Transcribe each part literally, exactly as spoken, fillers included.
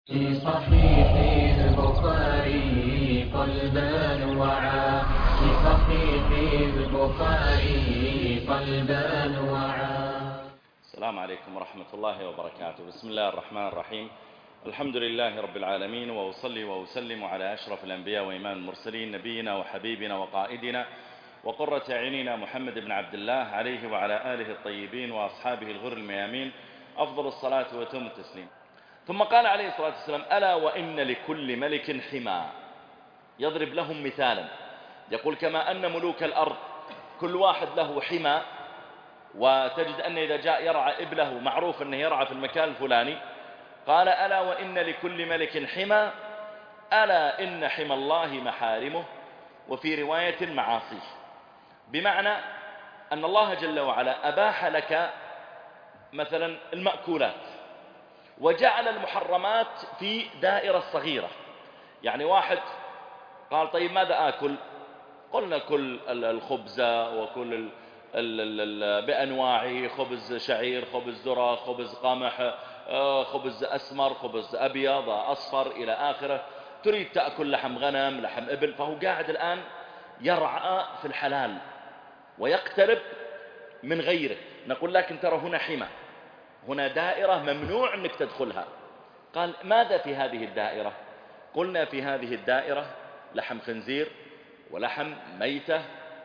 في صحيح البخاري قلبا وعى في صحيح البخاري قلبا وعى. السلام عليكم ورحمة الله وبركاته. بسم الله الرحمن الرحيم. الحمد لله رب العالمين، وأصلي وأسلم على أشرف الأنبياء وإمام المرسلين، نبينا وحبيبنا وقائدنا وقرة أعيننا محمد بن عبد الله، عليه وعلى آله الطيبين وأصحابه الغر الميامين أفضل الصلاة وأتم التسليم. ثم قال عليه الصلاة والسلام: ألا وإن لكل ملك حمى. يضرب لهم مثالا، يقول: كما أن ملوك الأرض كل واحد له حمى، وتجد أن إذا جاء يرعى إبله معروف أنه يرعى في المكان الفلاني. قال: ألا وإن لكل ملك حمى، ألا إن حمى الله محارمه، وفي رواية معاصيه. بمعنى أن الله جل وعلا أباح لك مثلا المأكولات، وجعل المحرمات في دائرة صغيرة. يعني واحد قال: طيب ماذا آكل؟ قلنا كل الخبز وكل ال ال ال بأنواعه، خبز شعير، خبز ذرة، خبز قمح، خبز أسمر، خبز أبيض، أصفر، إلى آخره. تريد تأكل لحم غنم، لحم إبل، فهو قاعد الآن يرعى في الحلال ويقترب من غيره. نقول: لكن ترى هنا حمى، هنا دائرة ممنوع أنك تدخلها. قال: ماذا في هذه الدائرة؟ قلنا: في هذه الدائرة لحم خنزير، ولحم ميتة،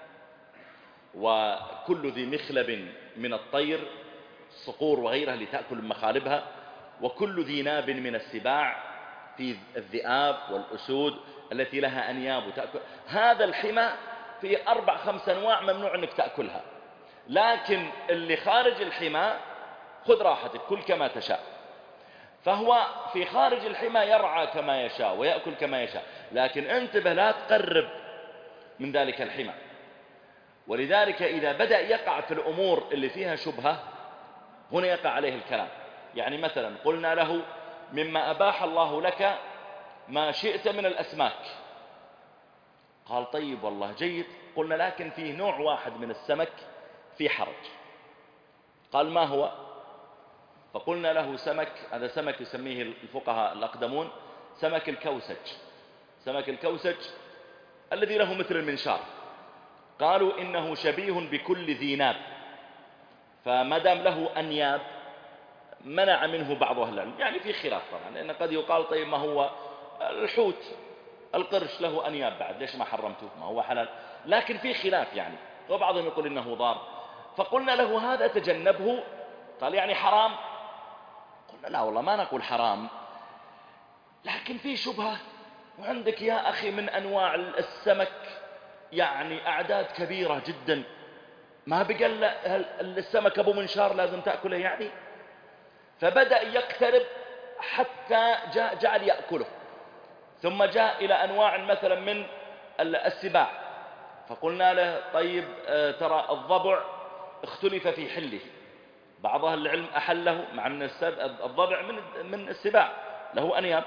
وكل ذي مخلب من الطير، الصقور وغيرها لتأكل مخالبها، وكل ذي ناب من السباع، في الذئاب والأسود التي لها أنياب وتأكل. هذا الحمى في أربع خمس أنواع ممنوع أنك تأكلها. لكن اللي خارج الحمى خذ راحتك، كل كما تشاء. فهو في خارج الحمى يرعى كما يشاء ويأكل كما يشاء، لكن انتبه لا تقرب من ذلك الحمى. ولذلك إذا بدأ يقع في الأمور اللي فيها شبهة، هنا يقع عليه الكلام. يعني مثلا قلنا له: مما أباح الله لك ما شئت من الأسماك. قال: طيب والله جيد. قلنا: لكن فيه نوع واحد من السمك في حرج. قال: ما هو؟ فقلنا له: سمك، هذا سمك يسميه الفقهاء الأقدمون سمك الكوسج. سمك الكوسج الذي له مثل المنشار. قالوا: إنه شبيه بكل ذي ناب، فما دام له أنياب منع منه بعض أهل العلم. يعني في خلاف طبعا، لأن قد يقال: طيب ما هو الحوت القرش له أنياب بعد، ليش ما حرمته؟ ما هو حلال. لكن في خلاف يعني، وبعضهم يقول إنه ضار. فقلنا له: هذا تجنبه. قال: يعني حرام؟ قلنا: لا والله ما نقول حرام، لكن في شبهة. وعندك يا أخي من أنواع السمك يعني أعداد كبيرة جدا، ما بقى السمك أبو منشار لازم تأكله يعني. فبدأ يقترب حتى جاء جعل يأكله، ثم جاء إلى أنواع مثلا من السباع. فقلنا له: طيب ترى الضبع اختلف في حله، بعض أهل العلم أحله، مع أن الضبع من من السباع له أنياب.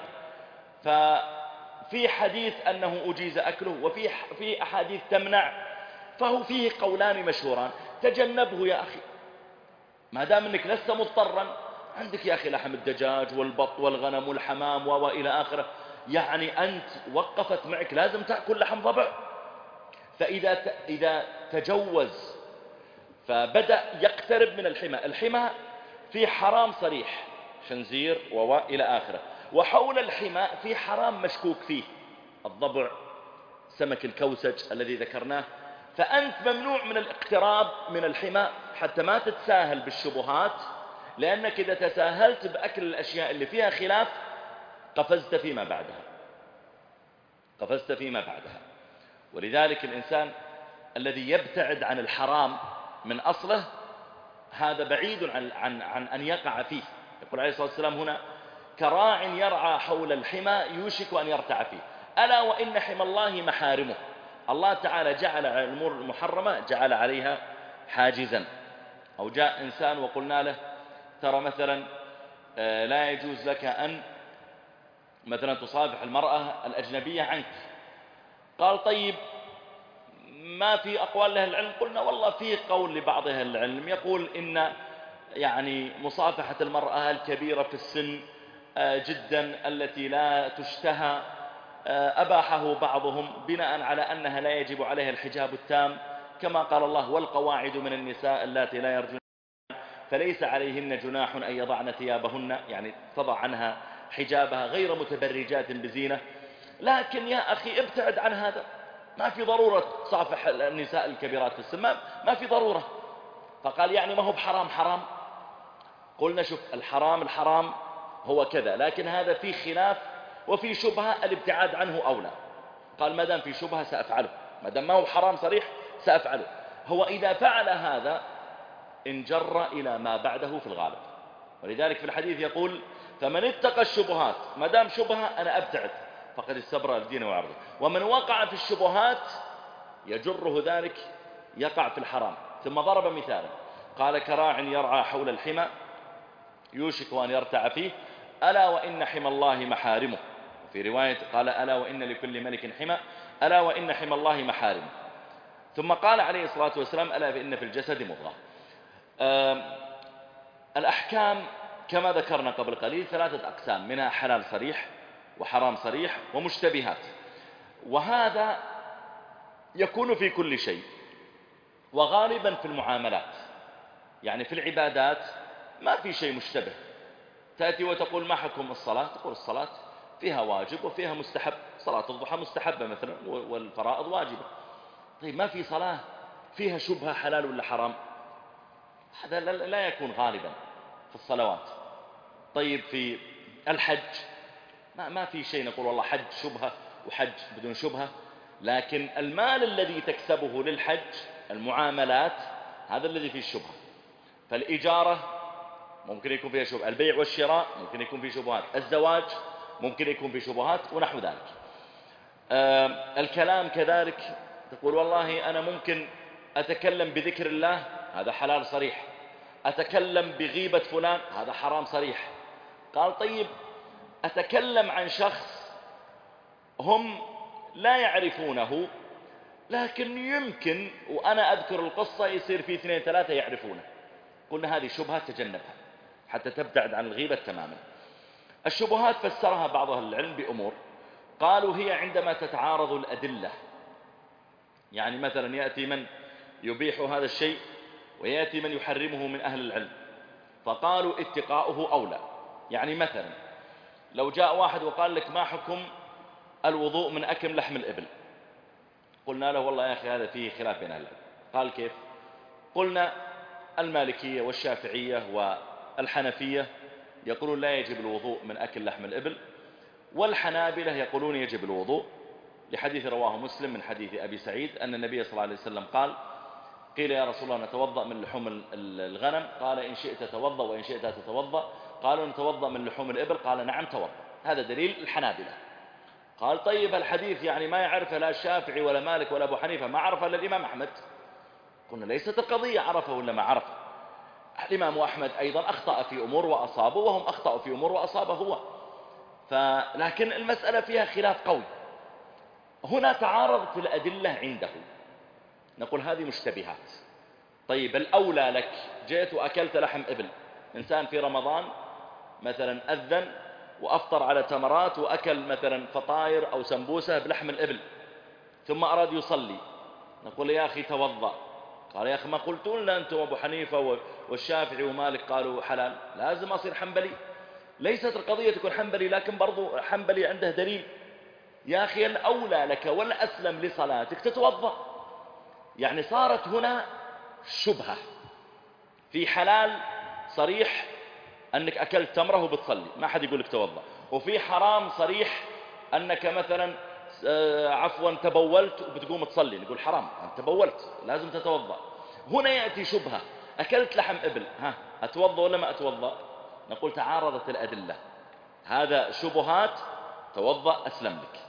ففي حديث أنه أجيز أكله، وفي في أحاديث تمنع، فهو فيه قولان مشهوران. تجنبه يا أخي ما دام أنك لست مضطرا. عندك يا أخي لحم الدجاج والبط والغنم والحمام وإلى آخره، يعني أنت وقفت معك لازم تأكل لحم ضبع. فإذا إذا تجوز فبدأ يقترب من الحمى. الحمى في حرام صريح، خنزير وإلى آخره، وحول الحمى في حرام مشكوك فيه، الضبع، سمك الكوسج الذي ذكرناه. فأنت ممنوع من الاقتراب من الحمى حتى ما تتساهل بالشبهات، لأنك إذا تساهلت بأكل الأشياء اللي فيها خلاف قفزت فيما بعدها، قفزت فيما بعدها. ولذلك الإنسان الذي يبتعد عن الحرام من أصله هذا بعيد عن, عن, عن أن يقع فيه. يقول عليه الصلاة والسلام هنا: كراع يرعى حول الحمى يوشك أن يرتع فيه. ألا وإن حمى الله محارمه. الله تعالى جعل على الأمور المحرمة جعل عليها حاجزا. أو جاء إنسان وقلنا له: ترى مثلا لا يجوز لك أن مثلا تصافح المرأة الأجنبية عنك. قال: طيب ما في أقوال لأهل العلم؟ قلنا: والله في قول لبعض أهل العلم يقول إن يعني مصافحة المرأة الكبيرة في السن جدا التي لا تشتهى أباحه بعضهم بناء على أنها لا يجب عليها الحجاب التام، كما قال الله: والقواعد من النساء اللاتي لا يرجون فليس عليهن جناح أن يضعن ثيابهن، يعني تضع عنها حجابها غير متبرجات بزينة. لكن يا أخي ابتعد عن هذا، ما في ضرورة تصافح النساء الكبيرات في السن، ما في ضرورة. فقال يعني ما هو بحرام حرام. قلنا شوف، الحرام الحرام هو كذا، لكن هذا فيه خلاف وفي شبهة، الابتعاد عنه أولى. قال ما دام في شبهة سأفعله، ما دام ما هو حرام صريح سأفعله. هو إذا فعل هذا انجر إلى ما بعده في الغالب، ولذلك في الحديث يقول: فمن اتقى الشبهات، ما دام شبهة أنا أبتعد، فقد استبرأ الدين وعرضه. ومن وقع في الشبهات يجره ذلك يقع في الحرام. ثم ضرب مثالا قال: كراع يرعى حول الحمى يوشك أن يرتع فيه، ألا وإن حمى الله محارمه. وفي رواية قال: ألا وإن لكل ملك حمى، ألا وإن حمى الله محارمه. ثم قال عليه الصلاة والسلام: ألا فإن في الجسد مضغة. الأحكام كما ذكرنا قبل قليل ثلاثة أقسام، منها حلال صريح وحرام صريح ومشتبهات، وهذا يكون في كل شيء، وغالبا في المعاملات. يعني في العبادات ما في شيء مشتبه، تأتي وتقول: ما حكم الصلاة؟ تقول: الصلاة فيها واجب وفيها مستحب، صلاة الضحى مستحبة مثلا والفرائض واجبة. طيب ما في صلاة فيها شبهة حلال ولا حرام؟ هذا لا يكون غالبا في الصلوات. طيب في الحج ما, ما في شيء نقول والله حج شبهة وحج بدون شبهة. لكن المال الذي تكسبه للحج، المعاملات، هذا الذي فيه الشبهة. فالإجارة ممكن يكون فيها شبهة، البيع والشراء ممكن يكون فيه شبهات، الزواج ممكن يكون فيه شبهات ونحو ذلك. آه الكلام كذلك، تقول والله أنا ممكن أتكلم بذكر الله، هذا حلال صريح. أتكلم بغيبة فلان، هذا حرام صريح. قال: طيب أتكلم عن شخص هم لا يعرفونه، لكن يمكن وأنا أذكر القصة يصير في اثنين ثلاثة يعرفونه. قلنا هذه شبهة تجنبها حتى تبتعد عن الغيبة تماما. الشبهات فسرها بعض أهل العلم بأمور، قالوا هي عندما تتعارض الأدلة. يعني مثلا يأتي من يبيح هذا الشيء ويأتي من يحرمه من أهل العلم، فقالوا اتقاؤه أولى. يعني مثلا لو جاء واحد وقال لك: ما حكم الوضوء من أكل لحم الإبل؟ قلنا له: والله يا أخي هذا فيه خلاف بين أهل العلم. قال: كيف؟ قلنا: المالكية والشافعية والحنفية يقولون لا يجب الوضوء من أكل لحم الإبل، والحنابلة يقولون يجب الوضوء، لحديث رواه مسلم من حديث أبي سعيد أن النبي صلى الله عليه وسلم قال: قيل يا رسول الله نتوضأ من لحوم الغنم؟ قال: إن شئت توضأ وإن شئت تتوضأ. قالوا: نتوضأ من لحوم الإبل؟ قال: نعم توضأ. هذا دليل الحنابلة. قال: طيب الحديث يعني ما يعرفه لا الشافعي ولا مالك ولا أبو حنيفة، ما عرفه إلا الإمام أحمد. قلنا: ليست القضية عرفه ولا ما عرفه، الإمام أحمد أيضا أخطأ في أمور وأصابه، وهم أخطأوا في أمور وأصابه هو. فلكن المسألة فيها خلاف قوي. هنا تعارضت الأدلة عنده، نقول هذه مشتبهات. طيب الأولى لك، جئت وأكلت لحم إبل، إنسان في رمضان مثلا أذن وأفطر على تمرات وأكل مثلا فطاير أو سمبوسة بلحم الإبل، ثم أراد يصلي، نقول: يا أخي توضأ. قال: يا أخي ما قلتوا لنا أنتم أبو حنيفة والشافعي ومالك قالوا حلال، لازم أصير حنبلي. ليست القضية تكون حنبلي، لكن برضو حنبلي عنده دليل. يا أخي الأولى لك والأسلم لصلاتك تتوضأ. يعني صارت هنا شبهة في حلال صريح أنك أكلت تمره وبتصلي، ما حد يقول لك توضأ، وفي حرام صريح أنك مثلا عفوا تبولت وبتقوم تصلي، نقول حرام، أنت تبولت لازم تتوضأ. هنا يأتي شبهة: أكلت لحم إبل، ها أتوضأ ولا ما أتوضأ؟ نقول تعارضت الأدلة، هذا شبهات، توضأ أسلم لك.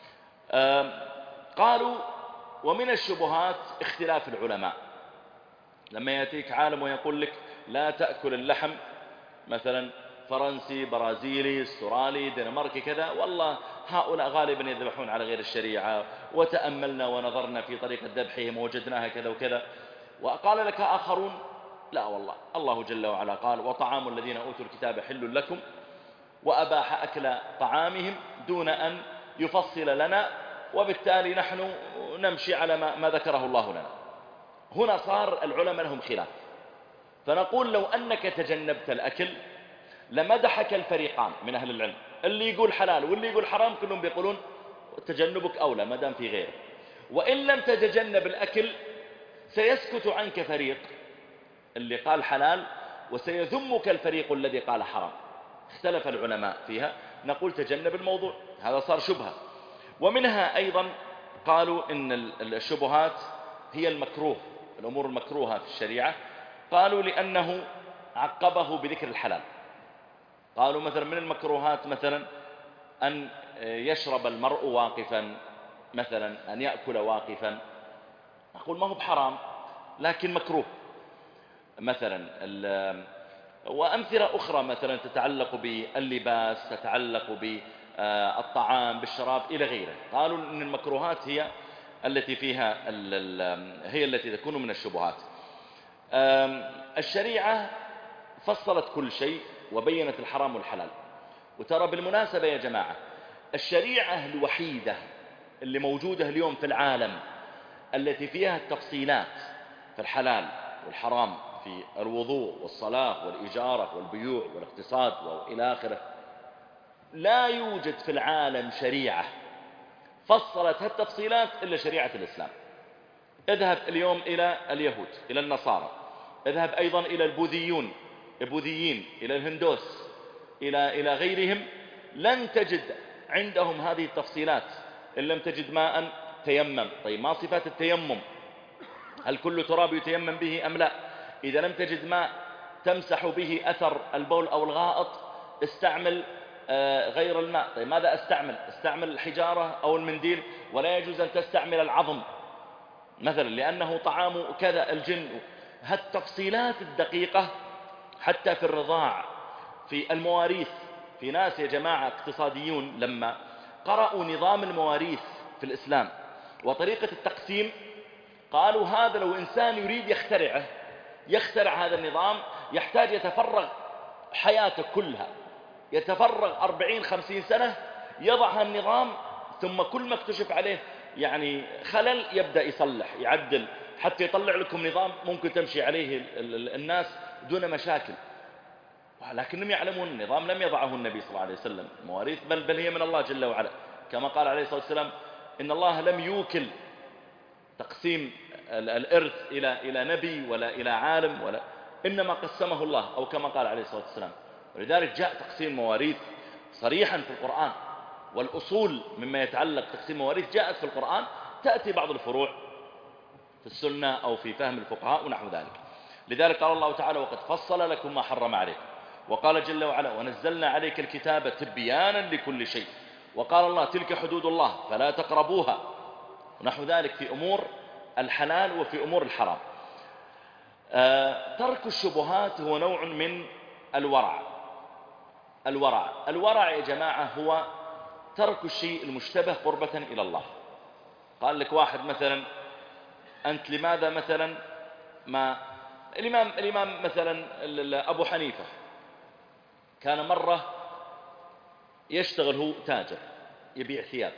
قالوا: ومن الشبهات اختلاف العلماء. لما يأتيك عالم ويقول لك لا تأكل اللحم مثلا فرنسي برازيلي استرالي دنماركي كذا، والله هؤلاء غالبا يذبحون على غير الشريعة، وتأملنا ونظرنا في طريقة ذبحهم ووجدناها كذا وكذا. وقال لك آخرون: لا والله الله جل وعلا قال: وطعام الذين أوتوا الكتاب حل لكم وأباح أكل طعامهم دون أن يفصل لنا، وبالتالي نحن نمشي على ما, ما ذكره الله لنا. هنا صار العلماء لهم خلاف، فنقول لو أنك تجنبت الأكل لمدحك الفريقان من أهل العلم، اللي يقول حلال واللي يقول حرام كلهم بيقولون تجنبك أولى ما دام في غيره. وإن لم تتجنب الأكل سيسكت عنك فريق اللي قال حلال، وسيذمك الفريق الذي قال حرام. اختلف العلماء فيها، نقول تجنب الموضوع، هذا صار شبهة. ومنها أيضا قالوا إن الشبهات هي المكروه، الأمور المكروهة في الشريعة، قالوا لأنه عقبه بذكر الحلال. قالوا مثلا من المكروهات مثلا أن يشرب المرء واقفا، مثلا أن يأكل واقفا، نقول ما هو بحرام لكن مكروه مثلا. وأمثلة أخرى مثلا تتعلق باللباس، تتعلق بالطعام، بالشراب إلى غيره. قالوا أن المكروهات هي التي فيها هي التي تكون من الشبهات. الشريعة فصلت كل شيء وبينت الحرام والحلال. وترى بالمناسبة يا جماعة الشريعة الوحيدة اللي موجودة اليوم في العالم التي فيها التفصيلات في الحلال والحرام، في الوضوء والصلاة والإجارة والبيوع والاقتصاد وإلى آخره، لا يوجد في العالم شريعة فصلت هالتفصيلات إلا شريعة الإسلام. اذهب اليوم إلى اليهود، إلى النصارى، اذهب أيضا إلى البوذيون البوذيين، إلى الهندوس، إلى إلى غيرهم، لن تجد عندهم هذه التفصيلات. إن لم تجد ماء تيمم. طيب ما صفات التيمم؟ هل كل تراب يتيمم به أم لا؟ إذا لم تجد ماء تمسح به أثر البول أو الغائط استعمل غير الماء. طيب ماذا استعمل؟ استعمل الحجارة أو المنديل، ولا يجوز أن تستعمل العظم مثلا لأنه طعام كذا الجن. هالتفصيلات الدقيقة حتى في الرضاع، في المواريث. في ناس يا جماعة اقتصاديون لما قرأوا نظام المواريث في الإسلام وطريقة التقسيم قالوا هذا لو إنسان يريد يخترعه يخترع هذا النظام يحتاج يتفرغ حياته كلها، يتفرغ أربعين خمسين سنة يضع النظام، ثم كل ما اكتشف عليه يعني خلل يبدأ يصلح يعدل حتى يطلع لكم نظام ممكن تمشي عليه الناس دون مشاكل. ولكنهم يعلمون النظام لم يضعه النبي صلى الله عليه وسلم مواريث، بل, بل هي من الله جل وعلا، كما قال عليه الصلاة والسلام إن الله لم يوكل تقسيم الإرث إلى إلى نبي ولا إلى عالم، ولا إنما قسمه الله، أو كما قال عليه الصلاة والسلام. ولذلك جاء تقسيم مواريث صريحا في القرآن، والأصول مما يتعلق تقسيم مواريث جاءت في القرآن، تأتي بعض الفروع في السنة أو في فهم الفقهاء ونحو ذلك. لذلك قال الله تعالى وقد فصل لكم ما حرم عليكم، وقال جل وعلا ونزلنا عليك الكتاب تبيانا لكل شيء، وقال الله تلك حدود الله فلا تقربوها، ونحو ذلك في أمور الحلال وفي أمور الحرام. آه ترك الشبهات هو نوع من الورع. الورع الورع يا جماعة هو ترك الشيء المشتبه قربة إلى الله. قال لك واحد مثلا أنت لماذا مثلا ما الإمام, الإمام مثلا أبو حنيفة كان مرة يشتغل هو تاجر يبيع ثياب،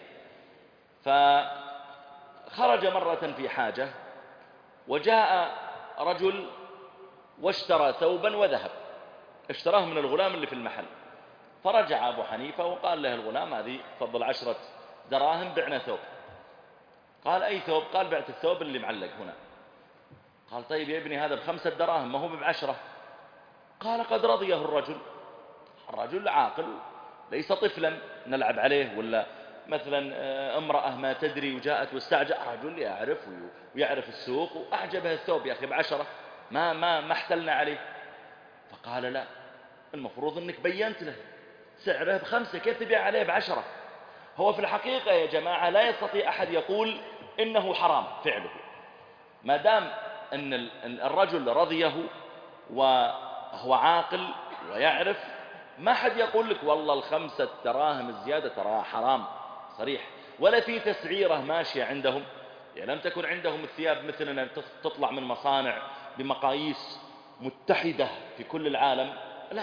فخرج مرة في حاجة وجاء رجل واشترى ثوبا وذهب، اشتراه من الغلام اللي في المحل. فرجع أبو حنيفة وقال له الغلام هذه فضل عشرة دراهم بعنا ثوب. قال أي ثوب؟ قال بعت الثوب اللي معلق هنا. قال طيب يا ابني هذا بخمسة دراهم ما هو بعشرة. قال قد رضيه الرجل، الرجل عاقل ليس طفلا نلعب عليه، ولا مثلا امرأة ما تدري وجاءت واستعجل، رجل يعرف ويعرف السوق وأعجبها الثوب يا أخي بعشرة ما ما ما احتلنا عليه. فقال لا، المفروض أنك بينت له سعره بخمسة كيف تبيع عليه بعشرة. هو في الحقيقة يا جماعة لا يستطيع أحد يقول إنه حرام فعله ما دام أن الرجل رضيه وهو عاقل ويعرف. ما حد يقول لك والله الخمسة دراهم الزيادة ترى حرام صريح، ولا في تسعيرة ماشية عندهم. يعني لم تكن عندهم الثياب مثلنا تطلع من مصانع بمقاييس متحدة في كل العالم، لا،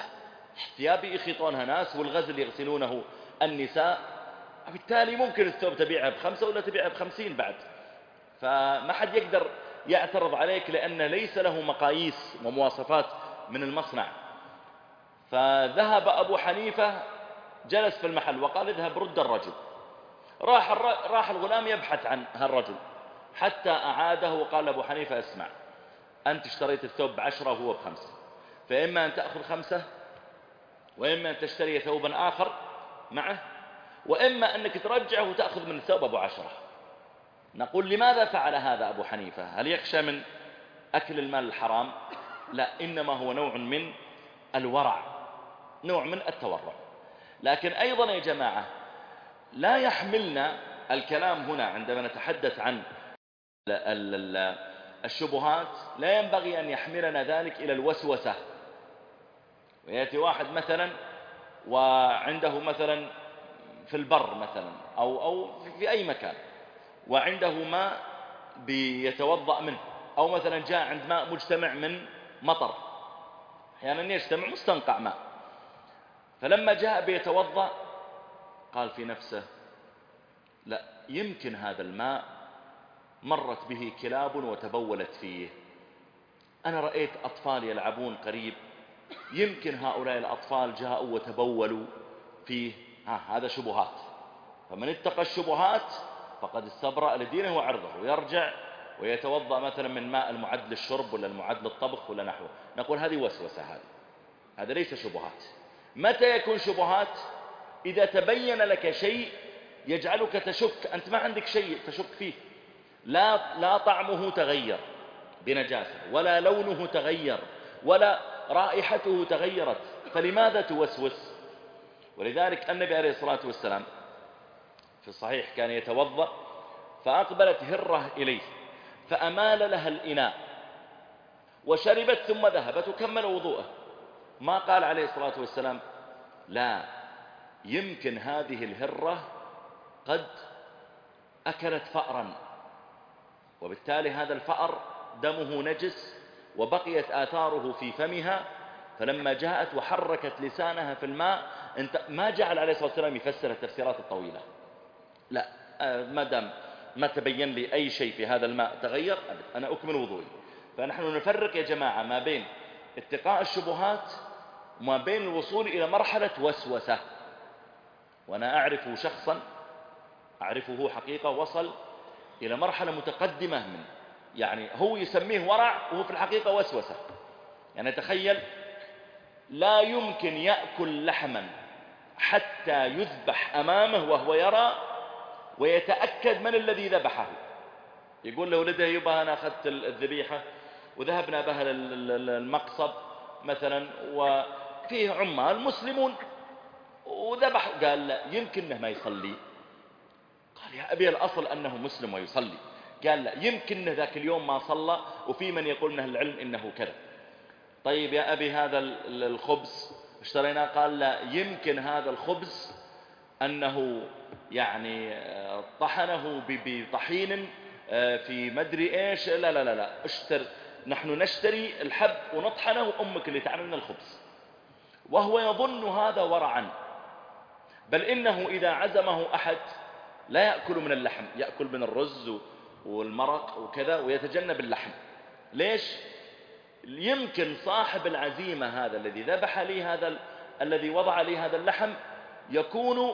ثيابي يخيطونها ناس والغزل يغسلونه النساء، بالتالي ممكن الثوب تبيعها بخمسة ولا تبيعها بخمسين بعد، فما حد يقدر يعترض عليك لأنه ليس له مقاييس ومواصفات من المصنع. فذهب أبو حنيفة جلس في المحل وقال اذهب رد الرجل. راح, راح الغلام يبحث عن هالرجل حتى أعاده وقال أبو حنيفة اسمع، أنت اشتريت الثوب بعشرة وهو بخمسة، فإما أن تأخذ خمسة وإما أن تشتري ثوبا آخر معه، وإما أنك ترجعه وتأخذ من الثوب أبو عشرة. نقول لماذا فعل هذا أبو حنيفة؟ هل يخشى من أكل المال الحرام؟ لا، إنما هو نوع من الورع، نوع من التورع. لكن أيضا يا جماعة لا يحملنا الكلام هنا عندما نتحدث عن الشبهات، لا ينبغي أن يحملنا ذلك إلى الوسوسة. ويأتي واحد مثلا وعنده مثلا في البر مثلا أو, أو في أي مكان وعنده ماء بيتوضأ منه، أو مثلا جاء عند ماء مجتمع من مطر، أحيانا يعني يجتمع مستنقع ماء، فلما جاء بيتوضأ قال في نفسه لا، يمكن هذا الماء مرت به كلاب وتبولت فيه، أنا رأيت أطفال يلعبون قريب، يمكن هؤلاء الأطفال جاءوا وتبولوا فيه. ها هذا شبهات، فمن اتقى الشبهات فقد استبرأ لدينه وعرضه، ويرجع ويتوضأ مثلا من ماء المعد للشرب ولا المعد للطبخ ولا نحوه. نقول هذه وسوسة، هذه هذا ليس شبهات. متى يكون شبهات؟ إذا تبين لك شيء يجعلك تشك، أنت ما عندك شيء تشك فيه، لا, لا طعمه تغير بنجاسة ولا لونه تغير ولا رائحته تغيرت، فلماذا توسوس؟ ولذلك النبي عليه الصلاة والسلام في الصحيح كان يتوضأ فأقبلت هرة إليه فأمال لها الإناء وشربت ثم ذهبت وكمل وضوءه، ما قال عليه الصلاة والسلام لا، يمكن هذه الهرة قد أكلت فأرا وبالتالي هذا الفأر دمه نجس وبقيت آثاره في فمها، فلما جاءت وحركت لسانها في الماء، انت ما جعل عليه الصلاة والسلام يفسر التفسيرات الطويلة، لا، ما دام ما تبين لي أي شيء في هذا الماء تغير أنا أكمل وضوئي. فنحن نفرق يا جماعة ما بين اتقاء الشبهات وما بين الوصول إلى مرحلة وسوسة. وأنا أعرف شخصا أعرفه حقيقة وصل إلى مرحلة متقدمة من، يعني هو يسميه ورع وهو في الحقيقة وسوسة. يعني تخيل لا يمكن يأكل لحما حتى يذبح أمامه وهو يرى ويتأكد من الذي ذبحه. يقول لولده يبا أنا أخذت الذبيحة وذهبنا بها المقصب مثلا وفيه عمال مسلمون وذبح، قال لا، يمكن أنه ما يصلي. قال يا أبي الأصل أنه مسلم ويصلي. قال لا، يمكن أنه ذاك اليوم ما صلى وفي من يقول من أهل العلم إنه كذا. طيب يا أبي هذا الخبز اشتريناه، قال لا، يمكن هذا الخبز أنه يعني طحنه بطحين في مدري إيش، لا لا لا لا اشتر، نحن نشتري الحب ونطحنه، أمك اللي تعمل لنا الخبز. وهو يظن هذا ورعا، بل إنه إذا عزمه أحد لا يأكل من اللحم، يأكل من الرز والمرق وكذا ويتجنب اللحم. ليش؟ يمكن صاحب العزيمة هذا الذي ذبح لي هذا ال... الذي وضع لي هذا اللحم يكون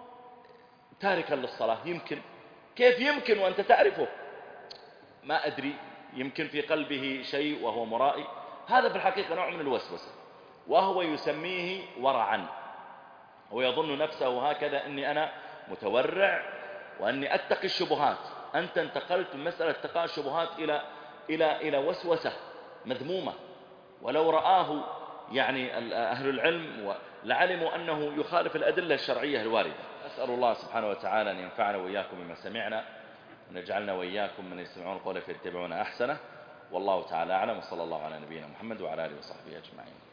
تاركا للصلاة. يمكن، كيف يمكن وأنت تعرفه؟ ما أدري، يمكن في قلبه شيء وهو مرائي. هذا في الحقيقة نوع من الوسوسة، وهو يسميه ورعا، ويظن نفسه هكذا أني أنا متورع وأني أتقي الشبهات. أنت انتقلت من مسألة اتقاء الشبهات إلى إلى إلى وسوسة مذمومة. ولو رآه يعني أهل العلم لعلموا أنه يخالف الأدلة الشرعية الواردة. أسأل الله سبحانه وتعالى أن ينفعنا وإياكم بما سمعنا، ونجعلنا وإياكم من يستمعون القول فيتبعون أحسنه. والله تعالى أعلم، وصلى الله على نبينا محمد وعلى آله وصحبه أجمعين.